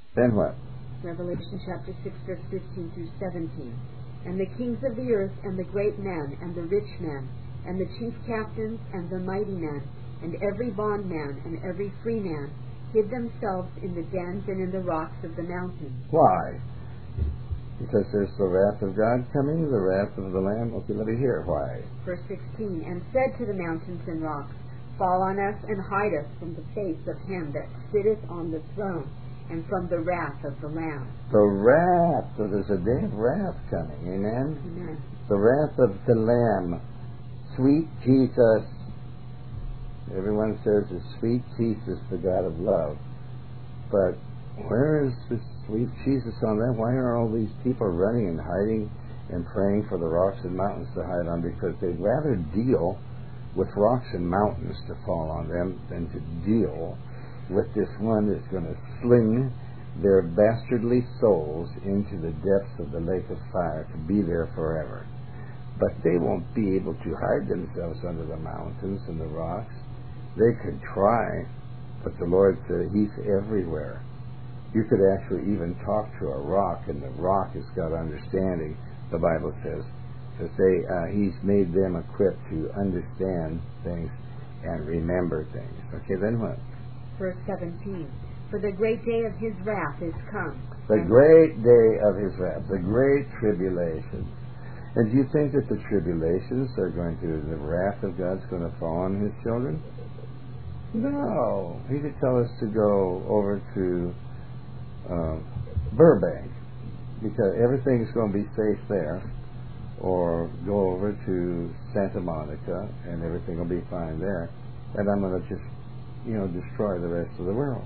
Then what? Revelation chapter 6, verse 15 through 17. And the kings of the earth, and the great men, and the rich men, and the chief captains, and the mighty men, and every bondman, and every free man, hid themselves in the dens and in the rocks of the mountains. Why? Because there's the wrath of God coming, the wrath of the Lamb. Okay, let me hear why. Verse 16, and said to the mountains and rocks, Fall on us, and hide us from the face of him that sitteth on the throne, and from the wrath of the Lamb. The wrath. So there's a day of wrath coming. Amen? Amen. The wrath of the Lamb. Sweet Jesus. Everyone says it's sweet Jesus, the God of love. But where is this sweet Jesus on that? Why are all these people running and hiding and praying for the rocks and mountains to hide on? Because they'd rather deal with rocks and mountains to fall on them than to deal with this one that's going to sling their bastardly souls into the depths of the lake of fire to be there forever. But they won't be able to hide themselves under the mountains and the rocks. They could try, but the Lord said He's everywhere. You could actually even talk to a rock, and the rock has got understanding, the Bible says, to say He's made them equipped to understand things and remember things. Okay, then what? Verse 17, For the great day of His wrath is come. The great day of His wrath, the great tribulation. And do you think that the tribulations are the wrath of God's going to fall on His children? No. He could tell us to go over to Burbank, because everything's going to be safe there, or go over to Santa Monica and everything will be fine there, and I'm going to just destroy the rest of the world.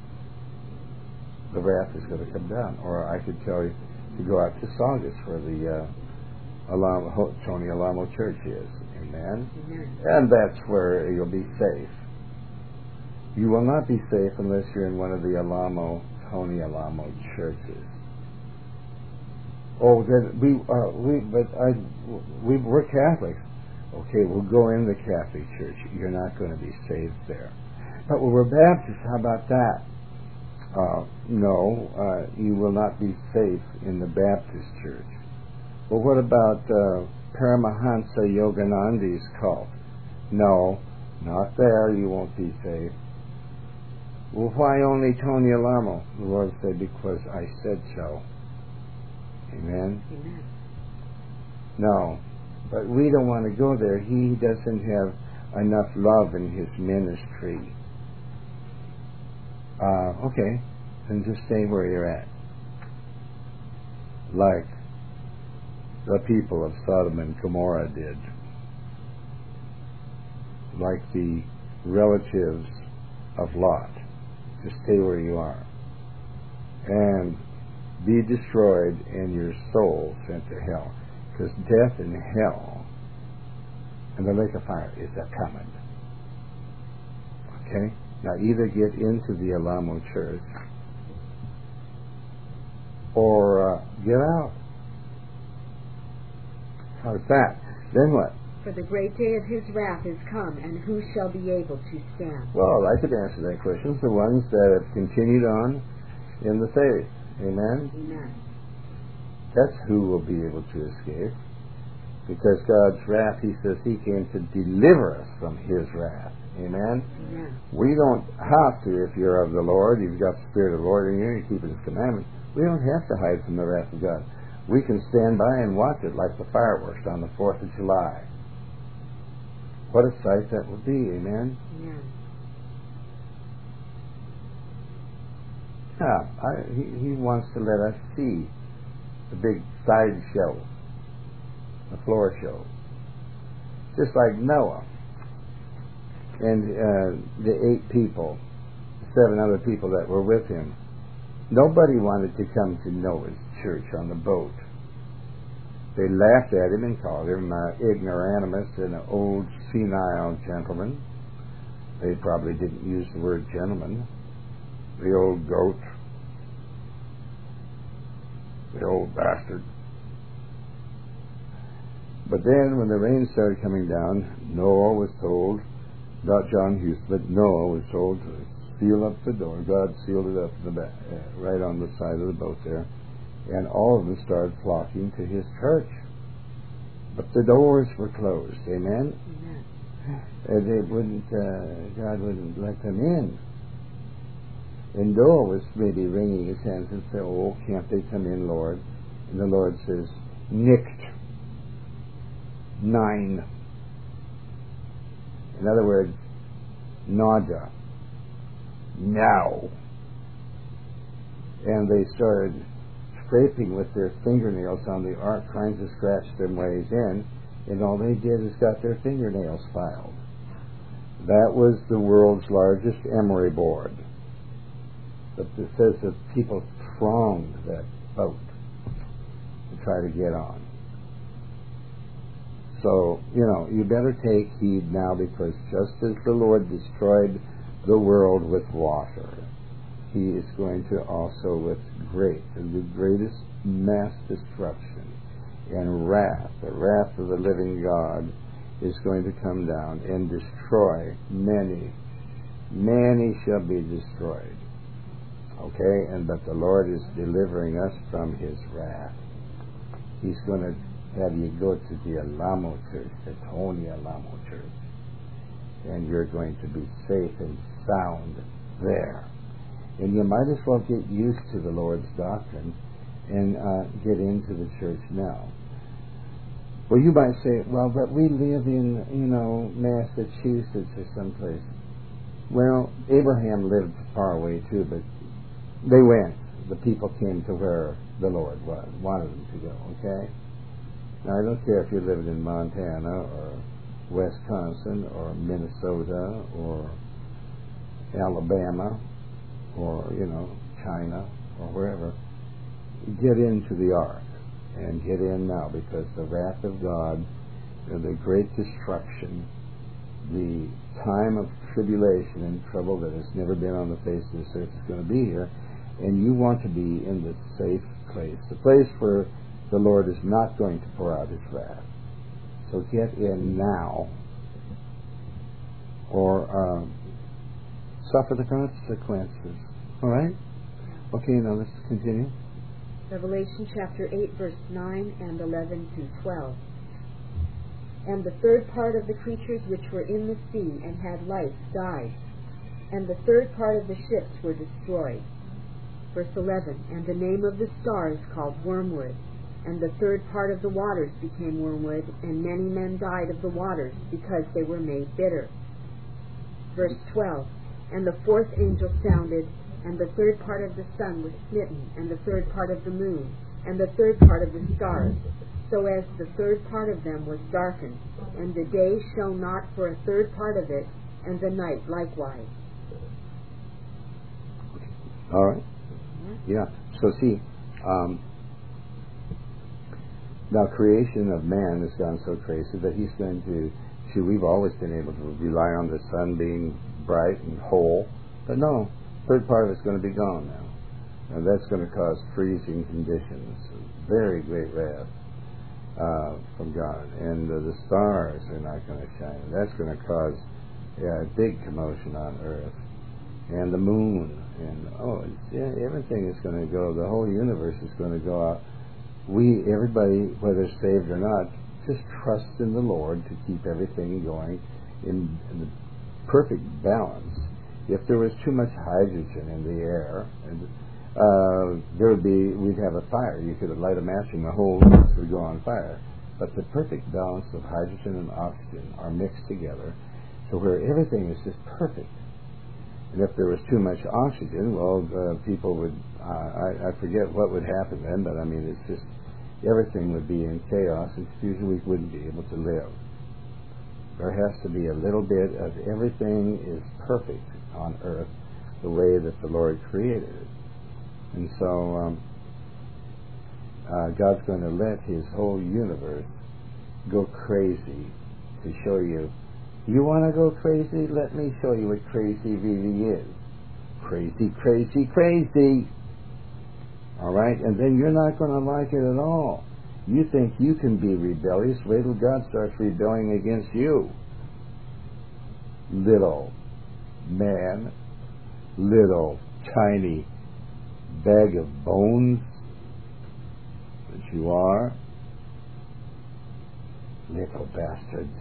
The wrath is going to come down. Or I could tell you to go out to Saugus, where the Tony Alamo Church is. Amen? Amen. And that's where you'll be safe. You will not be safe unless you're in one of the Tony Alamo churches. Oh, then we're Catholics. Okay, we'll go in the Catholic Church. You're not going to be saved there. But we're Baptists. How about that? No, you will not be safe in the Baptist Church. Well, what about Paramahansa Yogananda's cult? No, not there. You won't be safe. Well, why only Tony Alamo? The Lord said, because I said so. Amen? Amen. No, but we don't want to go there. He doesn't have enough love in His ministry. Okay, then just stay where you're at. Like the people of Sodom and Gomorrah did. Like the relatives of Lot. Just stay where you are. And be destroyed and your soul sent to hell. Because death and hell and the lake of fire is a-coming. Okay? Now either get into the Alamo Church or get out. How's that? Then what? For the great day of His wrath is come, and who shall be able to stand? Well, I could answer that question. The ones that have continued on in the faith. Amen? Amen. That's who will be able to escape. Because God's wrath, He says He came to deliver us from His wrath. Amen? Amen. We don't have to, if you're of the Lord, you've got the Spirit of the Lord in you, you keep His commandments. We don't have to hide from the wrath of God. We can stand by and watch it like the fireworks on the 4th of July. What a sight that would be, amen? Amen. He wants to let us see the big side show, the floor show. Just like Noah and the 8 people, 7 other people that were with him. Nobody wanted to come to Noah's church on the boat. They laughed at him and called him ignoramus and an old senile gentleman. They probably didn't use the word gentleman. The old goat. The old bastard. But then when the rain started coming down, Noah was told, not John Hughes, but Noah was told to seal up the door. God sealed it up in the back, right on the side of the boat there. And all of them started flocking to his church. But the doors were closed. Amen? Amen. They wouldn't, God wouldn't let them in. And Noah was maybe wringing his hands and saying, "Oh, can't they come in, Lord?" And the Lord says, "Nicht. 9. In other words, nada. Now. And they started scraping with their fingernails on the ark, trying to scratch their ways in, and all they did is got their fingernails filed. That was the world's largest emery board. But it says that people thronged that boat to try to get on. So, you better take heed now, because just as the Lord destroyed the world with water, he is going to also with the greatest mass destruction and wrath, the wrath of the living God is going to come down and destroy many. Many shall be destroyed. Okay? But the Lord is delivering us from his wrath. He's going to have you go to the Alamo Church, the Tony Alamo Church, and you're going to be safe and sound there. And you might as well get used to the Lord's doctrine and get into the church now. Well, you might say, well, but we live in, Massachusetts or someplace. Well, Abraham lived far away too, but they went. The people came to where the Lord wanted them to go, okay? Now, I don't care if you lived in Montana or Wisconsin or Minnesota or Alabama or, China or wherever. Get into the ark and get in now, because the wrath of God, the great destruction, the time of tribulation and trouble that has never been on the face of this earth is going to be here, and you want to be in the safe place, the place where the Lord is not going to pour out his wrath. So get in now, or suffer the consequences. All right? Okay, now let's continue. Revelation chapter 8, verse 9 and 11 through 12. And the third part of the creatures which were in the sea and had life died, and the third part of the ships were destroyed. Verse 11. And the name of the star is called Wormwood, and the third part of the waters became wormwood, and many men died of the waters, because they were made bitter. Verse 12. And the fourth angel sounded, and the third part of the sun was smitten, and the third part of the moon, and the third part of the stars, so as the third part of them was darkened, and the day shone not for a third part of it, and the night likewise. All right. Yeah. So see, now creation of man has gone so crazy that he's going to, we've always been able to rely on the sun being bright and whole, but no, third part of it's going to be gone now, and that's going to cause freezing conditions, very great wrath from God, and the stars are not going to shine. That's going to cause a big commotion on earth, and the moon, and everything is going to go. The whole universe is going to go out. Everybody, whether saved or not, just trust in the Lord to keep everything going in the perfect balance. If there was too much hydrogen in the air, we'd have a fire. You could light a match and the whole earth would go on fire. But the perfect balance of hydrogen and oxygen are mixed together, so where everything is just perfect. And if there was too much oxygen, people would, I forget what would happen then, but I mean, it's just, everything would be in chaos and confusion. We wouldn't be able to live. There has to be a little bit of everything is perfect on earth the way that the Lord created it. And so God's going to let his whole universe go crazy to show you. You want to go crazy? Let me show you what crazy really is. Crazy, crazy, crazy. All right? And then you're not going to like it at all. You think you can be rebellious. Wait till God starts rebelling against you. Little man, little tiny bag of bones that you are. Little bastards.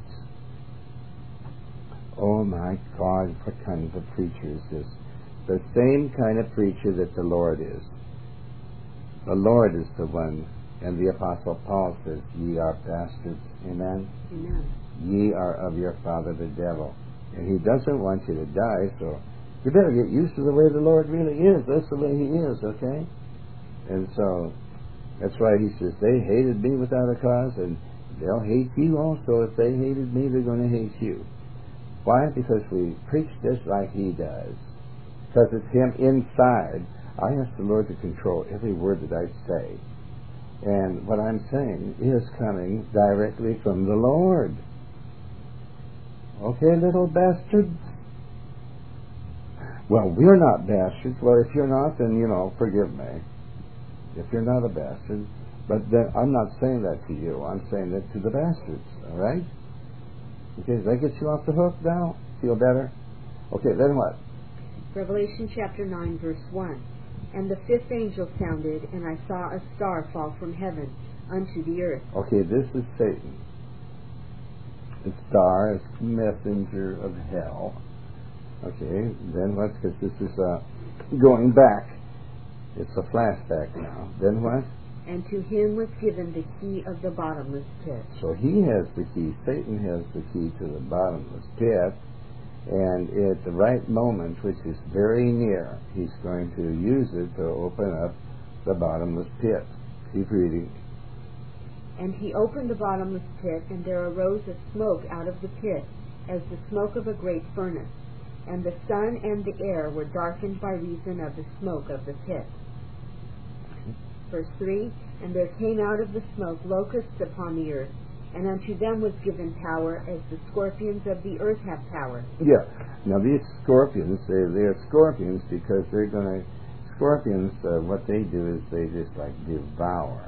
Oh my God, what kind of a preacher is this? The same kind of preacher that the Lord is. The Lord is the one, and the Apostle Paul says, ye are bastards. Amen? Amen. Ye are of your father the devil. And he doesn't want you to die, so you better get used to the way the Lord really is. That's the way he is, okay? And so, that's why he says, they hated me without a cause, and they'll hate you also. If they hated me, they're going to hate you. Why? Because we preach just like he does. Because it's him inside. I ask the Lord to control every word that I say. And what I'm saying is coming directly from the Lord. Okay, little bastards? Well, we're not bastards. Well, if you're not, then, forgive me. If you're not a bastard. But then I'm not saying that to you. I'm saying that to the bastards. All right? Okay, does that get you off the hook now? Feel better? Okay, then what? Revelation chapter 9, verse 1. And the fifth angel sounded, and I saw a star fall from heaven unto the earth. Okay, this is Satan. The star is messenger of hell. Okay, then what? Because this is going back. It's a flashback now. Then what? And to him was given the key of the bottomless pit. So he has the key. Satan has the key to the bottomless pit. And at the right moment, which is very near, he's going to use it to open up the bottomless pit. Keep reading. And he opened the bottomless pit, and there arose a smoke out of the pit, as the smoke of a great furnace. And the sun and the air were darkened by reason of the smoke of the pit. Verse 3, and there came out of the smoke locusts upon the earth, and unto them was given power, as the scorpions of the earth have power. Yeah. Now these scorpions, they're scorpions because they're going to... Scorpions, what they do is they just devour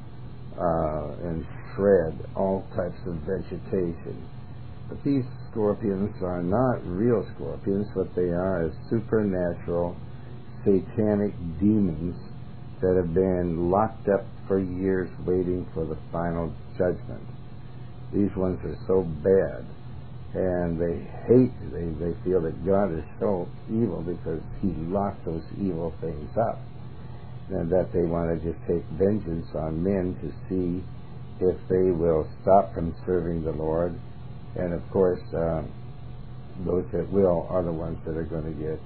and shred all types of vegetation. But these scorpions are not real scorpions. What they are is supernatural, satanic demons that have been locked up for years waiting for the final judgment. These ones are so bad, and they feel that God is so evil because he locked those evil things up, and that they want to just take vengeance on men to see if they will stop from serving the Lord. And of course, those that will are the ones that are going to get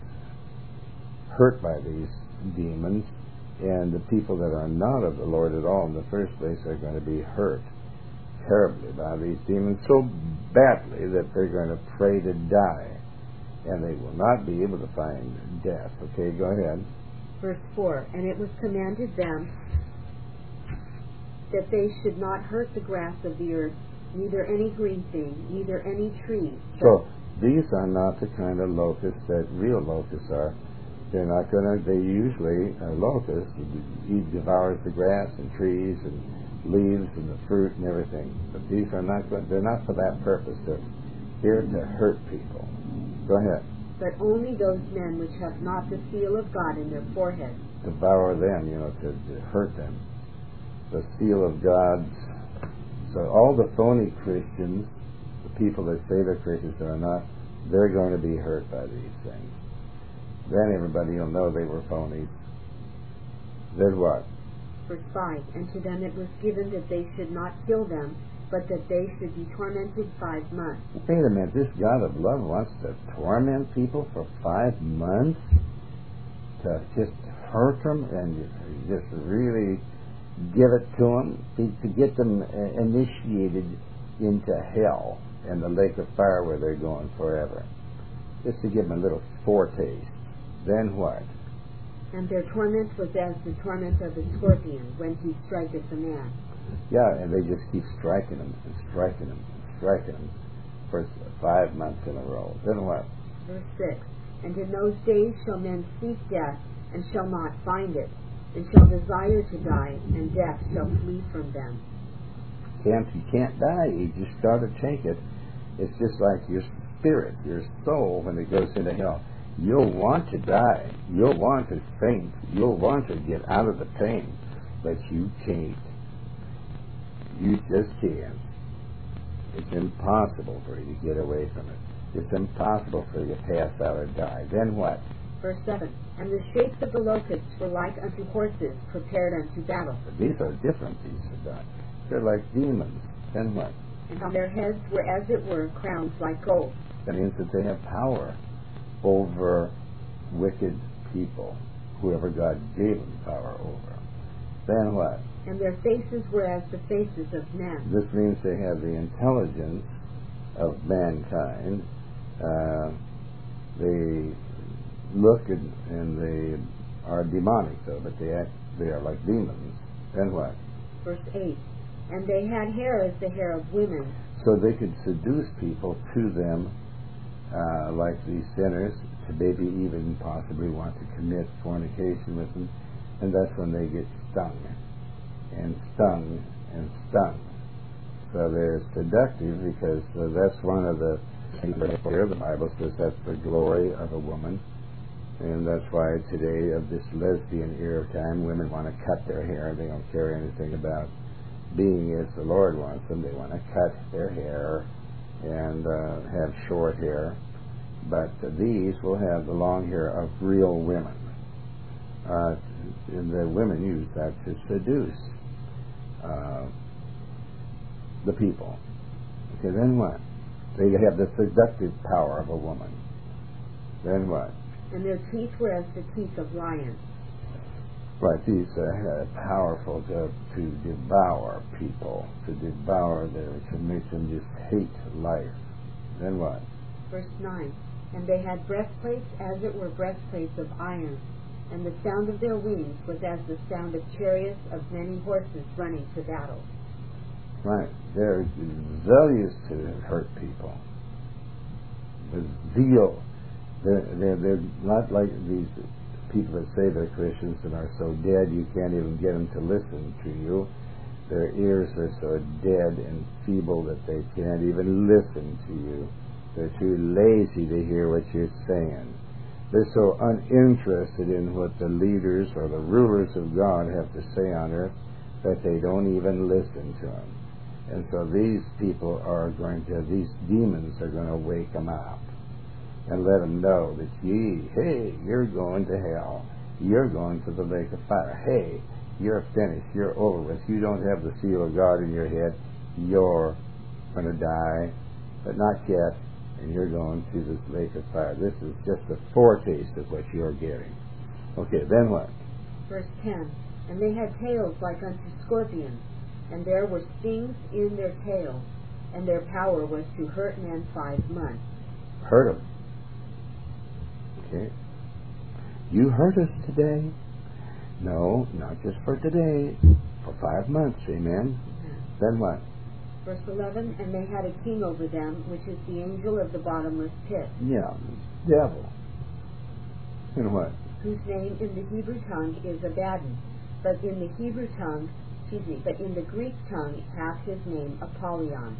hurt by these demons, and the people that are not of the Lord at all in the first place are going to be hurt terribly by these demons, so badly that they're going to pray to die, and they will not be able to find death. Okay, go ahead. Verse 4, and it was commanded them that they should not hurt the grass of the earth, neither any green thing, neither any tree. So these are not the kind of locusts that real locusts are. They're not going to, they usually are locusts. He devours the grass and trees and leaves and the fruit and everything. But these are not, they're not for that purpose. They're here to hurt people. Go ahead. But only those men which have not the seal of God in their foreheads. Devour them, to hurt them. The seal of God. So all the phony Christians, the people that say they're Christians are not, they're going to be hurt by these things. Then everybody will know they were phonies. Then what? Verse 5, and to them it was given that they should not kill them, but that they should be tormented 5 months. Wait a minute, this God of love wants to torment people for 5 months? To just hurt them and just really give it to them? To get them initiated into hell and the lake of fire where they're going forever. Just to give them a little foretaste. Then what? And their torment was as the torment of the scorpion when he striketh a man. Yeah, and they just keep striking them and striking them and striking them for 5 months in a row. Then what? Verse 6, and in those days shall men seek death, and shall not find it, and shall desire to die, and death shall flee from them. You can't die. You just got to take it. It's just like your spirit, your soul, when it goes into hell. You'll want to die. You'll want to faint. You'll want to get out of the pain. But you can't. You just can't. It's impossible for you to get away from it. It's impossible for you to pass out or die. Then what? Verse 7. And the shapes of the locusts were like unto horses prepared unto battle. These are different beasts of God. They're like demons. Then what? And on their heads were as it were crowns like gold. That means that they have power over wicked people, whoever God gave them power over. Then what? And their faces were as the faces of men. This means they have the intelligence of mankind. They look and they are demonic, though, but they are like demons. Then what? Verse 8. And they had hair as the hair of women. So they could seduce people to them, like these sinners, to maybe even possibly want to commit fornication with them, and that's when they get stung and stung and stung. So they're seductive because that's one of the things here. The Bible says that's the glory of a woman, and that's why today, of this lesbian era of time, women want to cut their hair. They don't care anything about being as the Lord wants them. They want to cut their hair and have short hair. But these will have the long hair of real women. And the women use that to seduce the people. Okay, then what? They have the seductive power of a woman. Then what? And their teeth were as the teeth of lions. Right, these are powerful to devour people, to devour them, to make them just hate life. Then what? Verse 9. And they had breastplates as it were breastplates of iron, and the sound of their wings was as the sound of chariots of many horses running to battle. Right, they're zealous to hurt people. With zeal. They're not like these people that say they're Christians and are so dead you can't even get them to listen to you. Their ears are so dead and feeble that they can't even listen to you. They're too lazy to hear what you're saying. They're so uninterested in what the leaders or the rulers of God have to say on earth that they don't even listen to them. And so these people are going to, these demons are going to wake them up and let them know that, hey, you're going to hell. You're going to the lake of fire. Hey, you're finished. You're over with. You don't have the seal of God in your head. You're going to die, but not yet, and you're going to this lake of fire. This is just a foretaste of what you're getting. Okay, then what? Verse 10. And they had tails like unto scorpions, and there were stings in their tails, and their power was to hurt men 5 months. Hurt them. Okay. You hurt us today. No, not just for today. For 5 months. Amen. Then what? Verse 11. And they had a king over them, which is the angel of the bottomless pit. Yeah, devil. And what? Whose name in the Hebrew tongue is Abaddon, but in the Hebrew tongue, but in the Greek tongue hath his name Apollyon.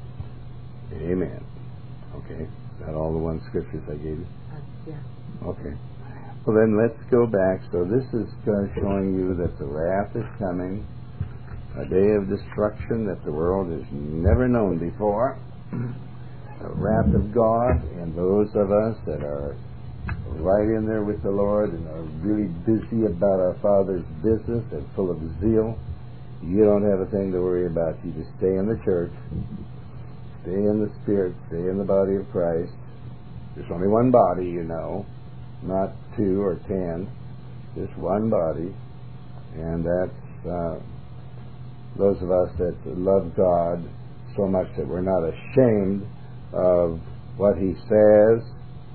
Amen. Okay. Is that all the one scriptures I gave you? Yeah. Okay. Well, then let's go back. So this is showing you that the wrath is coming, a day of destruction that the world has never known before. The wrath of God, and those of us that are right in there with the Lord and are really busy about our Father's business and full of zeal, you don't have a thing to worry about. You just stay in the church, stay in the Spirit, stay in the body of Christ. There's only one body, you know, not 2 or 10, just one body, and that's those of us that love God so much that we're not ashamed of what He says,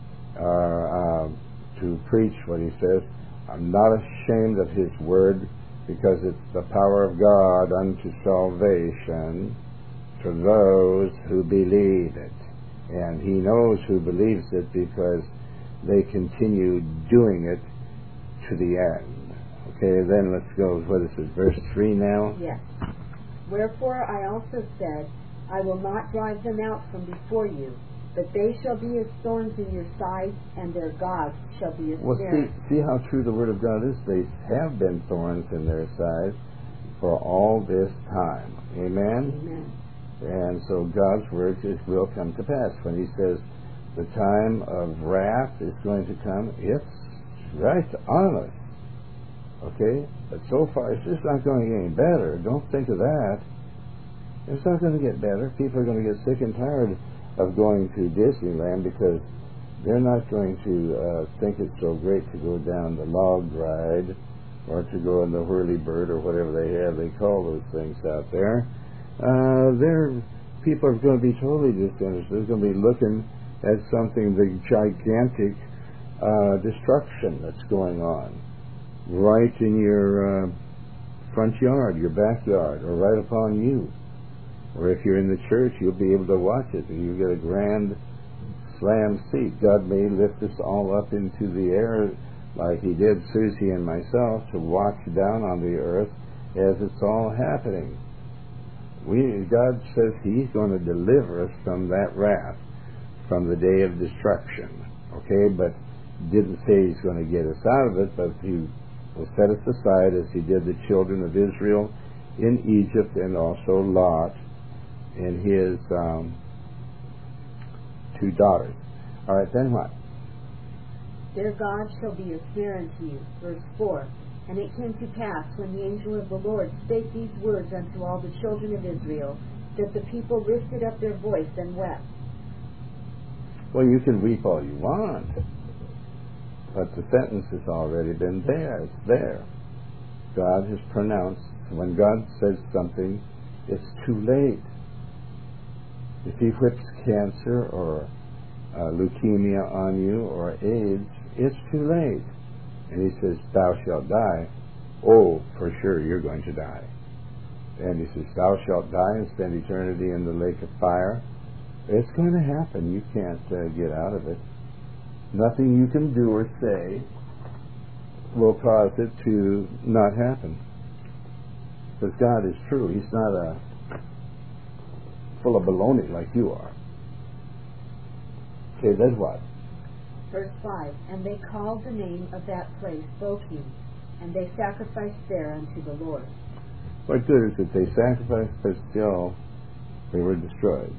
or to preach what He says. I'm not ashamed of His Word, because it's the power of God unto salvation to those who believe it. And He knows who believes it because they continue doing it to the end. Okay, then let's go, what is it, verse 3 now? Yes. Wherefore I also said, I will not drive them out from before you, But they shall be as thorns in your side, and their gods shall be as Well, snares. see how true the Word of God is? They have been thorns in their side for all this time. Amen? Amen. And so God's Word will come to pass. When He says the time of wrath is going to come, it's right on us. Okay? But so far, it's just not going to get any better. Don't think of that. It's not going to get better. People are going to get sick and tired of going to Disneyland because they're not going to think it's so great to go down the log ride or to go in the whirly-bird or whatever they call those things out there. People are going to be totally disinterested. They're going to be looking at something, the gigantic destruction that's going on right in your front yard, your backyard, or right upon you. Or if you're in the church, you'll be able to watch it, and you get a grand slam seat. God may lift us all up into the air like He did Susie and myself to watch down on the earth as it's all happening. God says He's going to deliver us from that wrath, from the day of destruction. Okay, but didn't say He's going to get us out of it, but He will set us aside as He did the children of Israel in Egypt, and also Lot and his 2 daughters. All right, then what? Their God shall be a snare unto you. Verse 4. And it came to pass, when the angel of the Lord spake these words unto all the children of Israel, that the people lifted up their voice and wept. Well, you can weep all you want, but the sentence has already been there. It's there. God has pronounced. When God says something, it's too late. If He whips cancer or leukemia on you or AIDS, it's too late. And He says, thou shalt die. Oh, for sure, you're going to die. And He says, thou shalt die and spend eternity in the lake of fire. It's going to happen. You can't get out of it. Nothing you can do or say will cause it to not happen. Because God is true. He's not full of baloney like you are. Okay, then what? Verse 5. And they called the name of that place Bochim, and they sacrificed there unto the Lord. What good is it? They sacrificed, but still they were destroyed.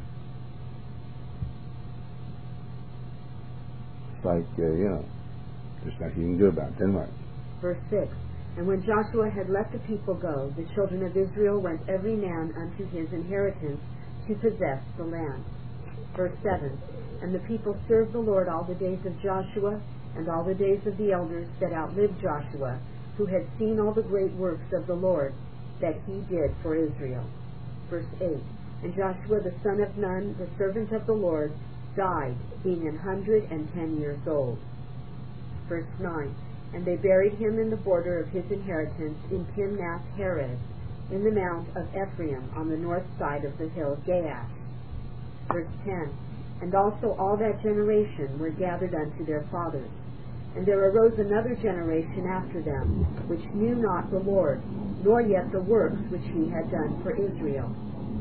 It's like, there's nothing you can do about it. Then what? Verse 6. And when Joshua had let the people go, the children of Israel went every man unto his inheritance to possess the land. Verse 7. And the people served the Lord all the days of Joshua, and all the days of the elders that outlived Joshua, who had seen all the great works of the Lord that He did for Israel. Verse 8. And Joshua the son of Nun, the servant of the Lord, died, being 110 years old. Verse 9. And they buried him in the border of his inheritance in Timnath Heres, in the mount of Ephraim, on the north side of the hill of Gaash. Verse 10. And also all that generation were gathered unto their fathers. And there arose another generation after them, which knew not the Lord, nor yet the works which He had done for Israel.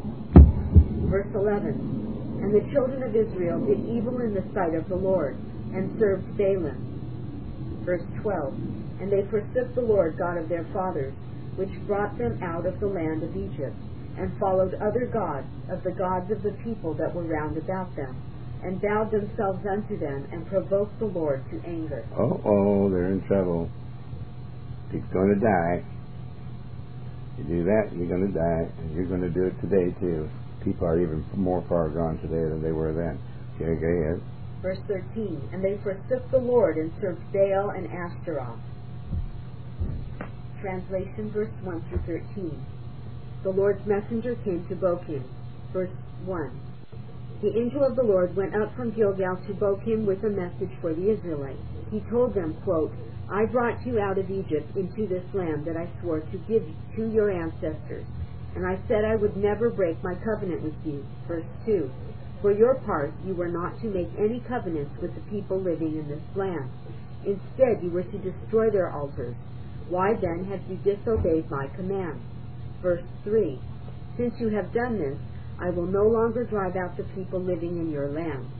Verse 11. And the children of Israel did evil in the sight of the Lord, and served Baalim. Verse 12. And they forsook the Lord God of their fathers, which brought them out of the land of Egypt, and followed other gods of the gods of the people that were round about them, and bowed themselves unto them, and provoked the Lord to anger. Oh, they're in trouble. He's going to die. You do that, you're going to die, and you're going to do it today too. People are even more far gone today than they were then. Okay, go ahead. Verse 13. And they forsook the Lord, and served Baal and Ashtaroth. Translation, verse 1 through 13. The Lord's messenger came to Bochim. Verse 1. The angel of the Lord went up from Gilgal to Bochim with a message for the Israelites. He told them, quote, I brought you out of Egypt into this land that I swore to give to your ancestors, and I said I would never break my covenant with you. Verse 2. For your part, you were not to make any covenants with the people living in this land. Instead, you were to destroy their altars. Why then have you disobeyed my command? Verse 3. Since you have done this, I will no longer drive out the people living in your land.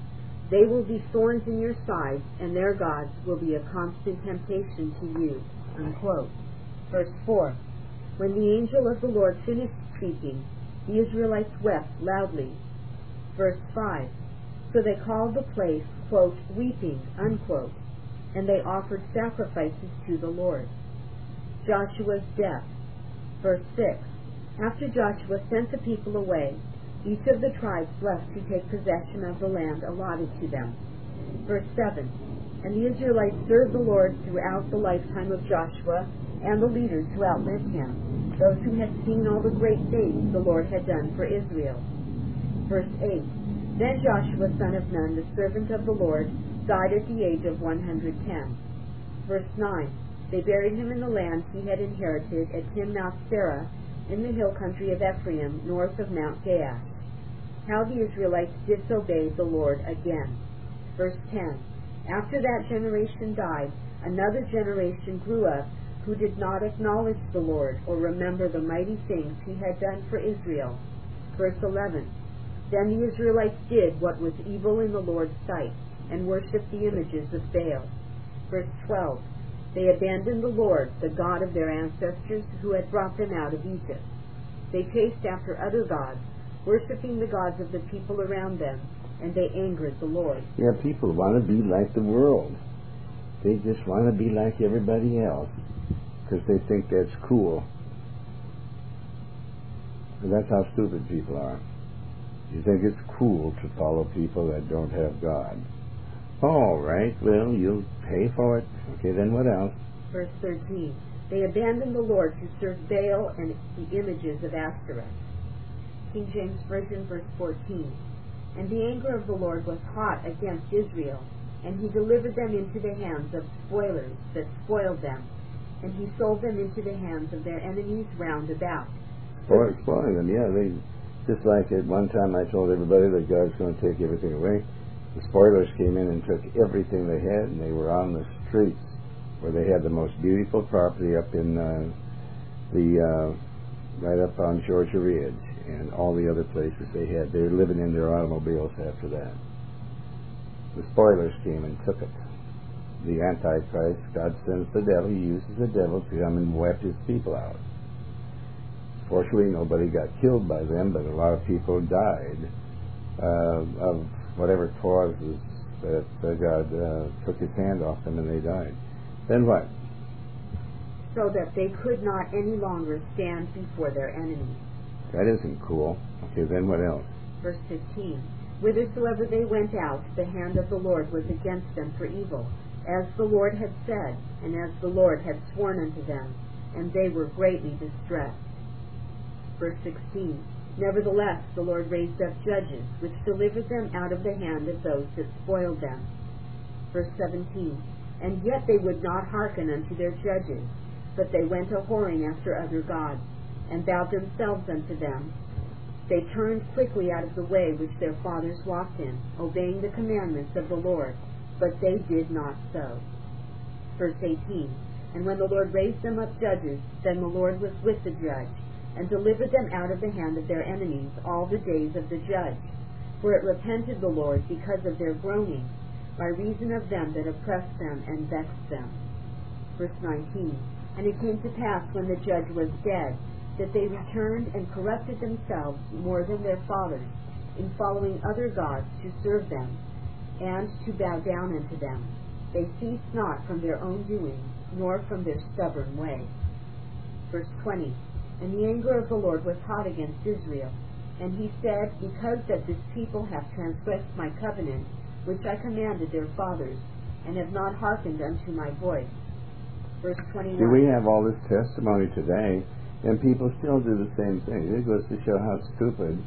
They will be thorns in your side, and their gods will be a constant temptation to you." Unquote. Verse 4. When the angel of the Lord finished speaking, the Israelites wept loudly. Verse 5. So they called the place, quote, "weeping," unquote, and they offered sacrifices to the Lord. Joshua's death. Verse 6. After Joshua sent the people away, each of the tribes left to take possession of the land allotted to them. Verse 7. And the Israelites served the Lord throughout the lifetime of Joshua and the leaders who outlived him, those who had seen all the great things the Lord had done for Israel. Verse 8. Then Joshua son of Nun, the servant of the Lord, died at the age of 110. Verse 9. They buried him in the land he had inherited at Timnath-Serah in the hill country of Ephraim, north of Mount Gaash. How the Israelites disobeyed the Lord again. Verse 10. After that generation died, another generation grew up who did not acknowledge the Lord or remember the mighty things he had done for Israel. Verse 11. Then the Israelites did what was evil in the Lord's sight and worshipped the images of Baal. Verse 12. They abandoned the Lord, the God of their ancestors, who had brought them out of Egypt. They chased after other gods, worshipping the gods of the people around them, and they angered the Lord. Yeah, people want to be like the world. They just want to be like everybody else because they think that's cool. And that's how stupid people are. You think it's cool to follow people that don't have God. All right, well, you'll pay for it. Okay, then what else? Verse 13. They abandoned the Lord to serve Baal and the images of Ashtoreth. King James Version, verse 14. And the anger of the Lord was hot against Israel, and he delivered them into the hands of spoilers that spoiled them, and he sold them into the hands of their enemies round about. Spoiling them, yeah. They just like at one time I told everybody that God's going to take everything away. The spoilers came in and took everything they had, and they were on the streets where they had the most beautiful property up in right up on Georgia Ridge and all the other places they had. They were living in their automobiles after that. The spoilers came and took it. The Antichrist, God sends the devil. He uses the devil to come and wipe his people out. Fortunately, nobody got killed by them, but a lot of people died of whatever causes that God took his hand off them and they died. Then what? So that they could not any longer stand before their enemies. That isn't cool. Okay, then what else? Verse 15. Whithersoever they went out, the hand of the Lord was against them for evil, as the Lord had said, and as the Lord had sworn unto them, and they were greatly distressed. Verse 16. Nevertheless, the Lord raised up judges, which delivered them out of the hand of those that spoiled them. Verse 17. And yet they would not hearken unto their judges, but they went a-whoring after other gods, and bowed themselves unto them. They turned quickly out of the way which their fathers walked in, obeying the commandments of the Lord, but they did not so. Verse 18. And when the Lord raised them up judges, then the Lord was with the judge, and delivered them out of the hand of their enemies all the days of the judge. For it repented the Lord because of their groaning, by reason of them that oppressed them and vexed them. Verse 19. And it came to pass, when the judge was dead, that they returned and corrupted themselves more than their fathers, in following other gods to serve them, and to bow down unto them. They ceased not from their own doings, nor from their stubborn way. Verse 20. And the anger of the Lord was hot against Israel. And he said, Because that this people have transgressed my covenant, which I commanded their fathers, and have not hearkened unto my voice. Verse 29. See, we have all this testimony today, and people still do the same thing. It goes to show how stupid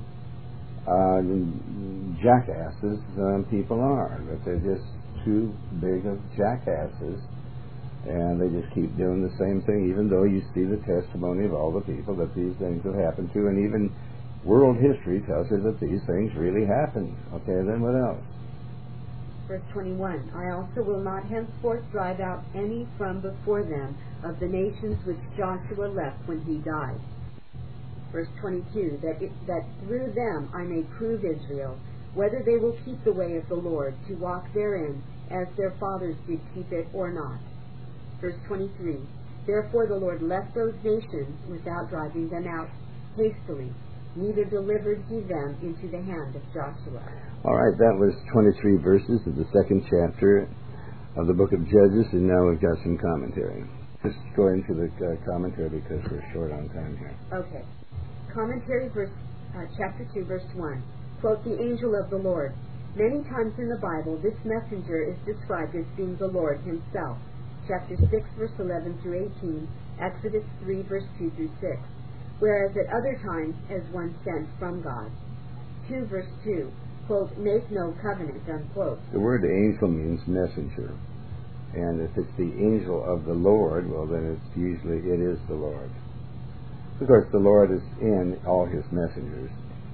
jackasses people are. That they're just too big of jackasses, and they just keep doing the same thing, even though you see the testimony of all the people that these things have happened to, and even world history tells us that these things really happened. Okay, then what else? Verse 21. I also will not henceforth drive out any from before them of the nations which Joshua left when he died. Verse 22. That through them I may prove Israel, whether they will keep the way of the Lord, to walk therein, as their fathers did keep it, or not. Verse 23, Therefore the Lord left those nations without driving them out hastily, neither delivered he them into the hand of Joshua. All right, that was 23 verses of the second chapter of the book of Judges, and now we've got some commentary. Let's go into the commentary because we're short on time here. Okay. Commentary, chapter 2, verse 1. Quote, the angel of the Lord. Many times in the Bible, this messenger is described as being the Lord himself. Chapter 6, verse 11 through 18, Exodus 3, verse 2 through 6. Whereas at other times as one sent from God. 2, verse 2, quote, make no covenant, unquote. The word angel means messenger. And if it's the angel of the Lord, well, then it is the Lord. Of course, the Lord is in all his messengers.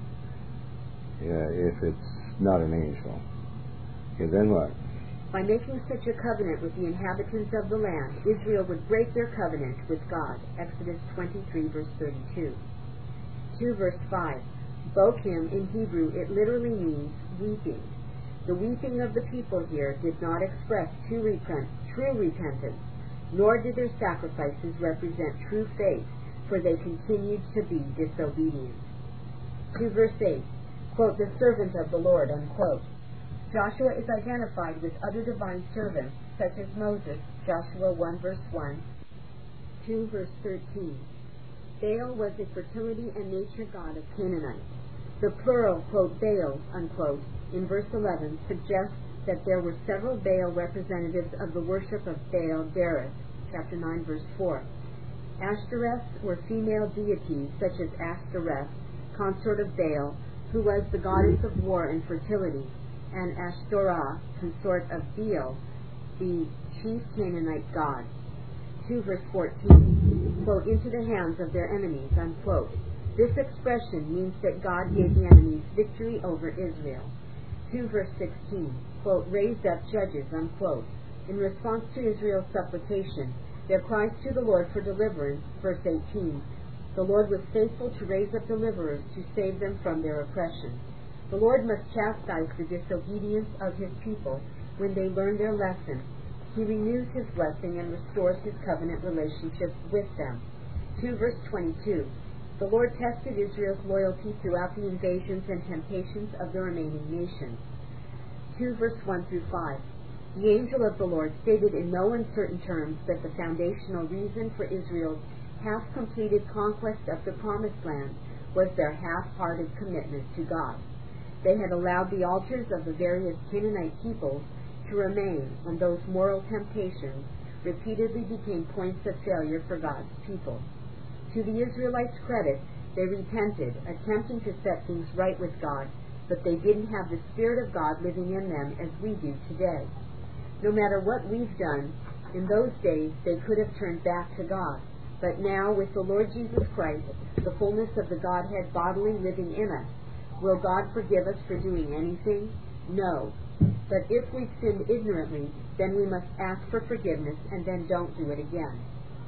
If it's not an angel. Okay, then what? By making such a covenant with the inhabitants of the land, Israel would break their covenant with God. Exodus 23, verse 32. 2, verse 5. Bokim in Hebrew, it literally means weeping. The weeping of the people here did not express true repentance, nor did their sacrifices represent true faith, for they continued to be disobedient. 2, verse 8. Quote, the servant of the Lord, unquote. Joshua is identified with other divine servants, such as Moses, Joshua 1, verse 1, 2, verse 13. Baal was the fertility and nature god of Canaanites. The plural, quote, Baal, unquote, in verse 11 suggests that there were several Baal representatives of the worship of Baal Berith, chapter 9, verse 4. Ashtoreths were female deities, such as Ashtoreth, consort of Baal, who was the goddess of war and fertility, and Ashtoreth, consort of Baal, the chief Canaanite god. 2, verse 14, quote, into the hands of their enemies, unquote. This expression means that God gave the enemies victory over Israel. 2, verse 16, quote, raised up judges, unquote. In response to Israel's supplication, their cries to the Lord for deliverance, verse 18, the Lord was faithful to raise up deliverers to save them from their oppression. The Lord must chastise the disobedience of his people when they learn their lesson. He renews his blessing and restores his covenant relationship with them. 2, verse 22. The Lord tested Israel's loyalty throughout the invasions and temptations of the remaining nations. 2, verse 1 through 5. The angel of the Lord stated in no uncertain terms that the foundational reason for Israel's half-completed conquest of the Promised Land was their half-hearted commitment to God. They had allowed the altars of the various Canaanite peoples to remain, and those moral temptations repeatedly became points of failure for God's people. To the Israelites' credit, they repented, attempting to set things right with God, but they didn't have the Spirit of God living in them as we do today. No matter what we've done, in those days they could have turned back to God. But now, with the Lord Jesus Christ, the fullness of the Godhead bodily living in us, will God forgive us for doing anything? No. But if we've sinned ignorantly, then we must ask for forgiveness and then don't do it again.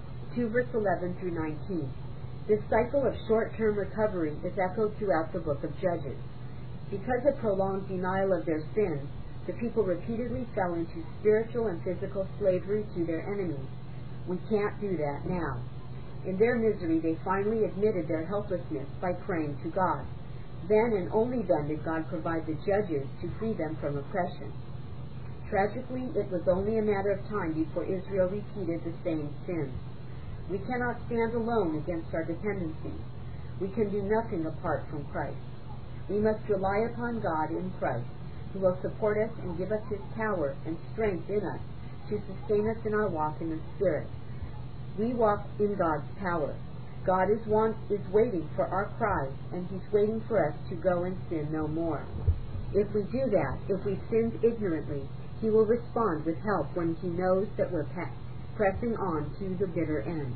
2, verse 11 through 19. This cycle of short-term recovery is echoed throughout the book of Judges. Because of prolonged denial of their sins, the people repeatedly fell into spiritual and physical slavery to their enemies. We can't do that now. In their misery, they finally admitted their helplessness by praying to God. Then and only then did God provide the judges to free them from oppression. Tragically, it was only a matter of time before Israel repeated the same sins. We cannot stand alone against our dependencies. We can do nothing apart from Christ. We must rely upon God in Christ, who will support us and give us his power and strength in us to sustain us in our walk in the Spirit. We walk in God's power. God is waiting for our cries, and he's waiting for us to go and sin no more. If we do that, if we sinned ignorantly, he will respond with help when he knows that we're pressing on to the bitter end.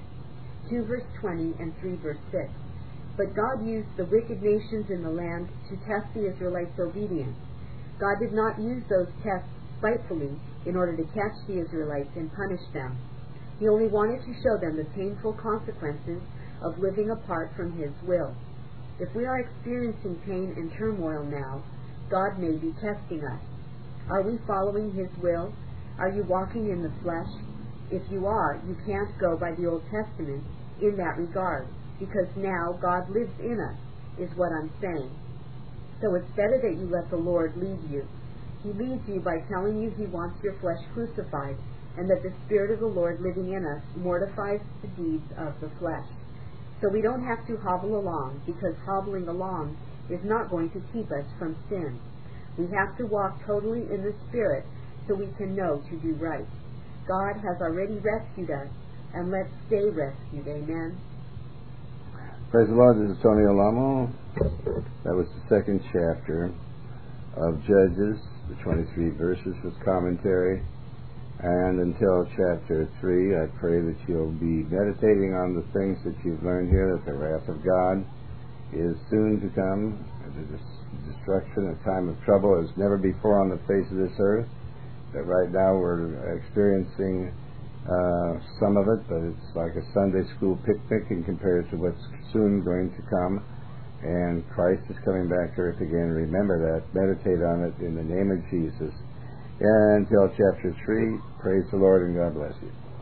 2 verse 20 and 3 verse 6. But God used the wicked nations in the land to test the Israelites' obedience. God did not use those tests spitefully in order to catch the Israelites and punish them. He only wanted to show them the painful consequences of living apart from his will. If we are experiencing pain and turmoil now, God may be testing us. Are we following His will? Are you walking in the flesh? If you are, you can't go by the Old Testament in that regard, because now God lives in us, is what I'm saying. So it's better that you let the Lord lead you. He leads you by telling you He wants your flesh crucified, and that the Spirit of the Lord living in us mortifies the deeds of the flesh. So we don't have to hobble along, because hobbling along is not going to keep us from sin. We have to walk totally in the Spirit so we can know to do right. God has already rescued us, and let's stay rescued. Amen. Praise the Lord. This is Tony Alamo. That was the second chapter of Judges, the 23 verses with commentary. And until chapter 3, I pray that you'll be meditating on the things that you've learned here, that the wrath of God is soon to come, the destruction, a time of trouble as never before on the face of this earth. That right now we're experiencing some of it, but it's like a Sunday school picnic in comparison to what's soon going to come. And Christ is coming back to earth again. Remember that. Meditate on it in the name of Jesus. And until chapter 3, praise the Lord and God bless you.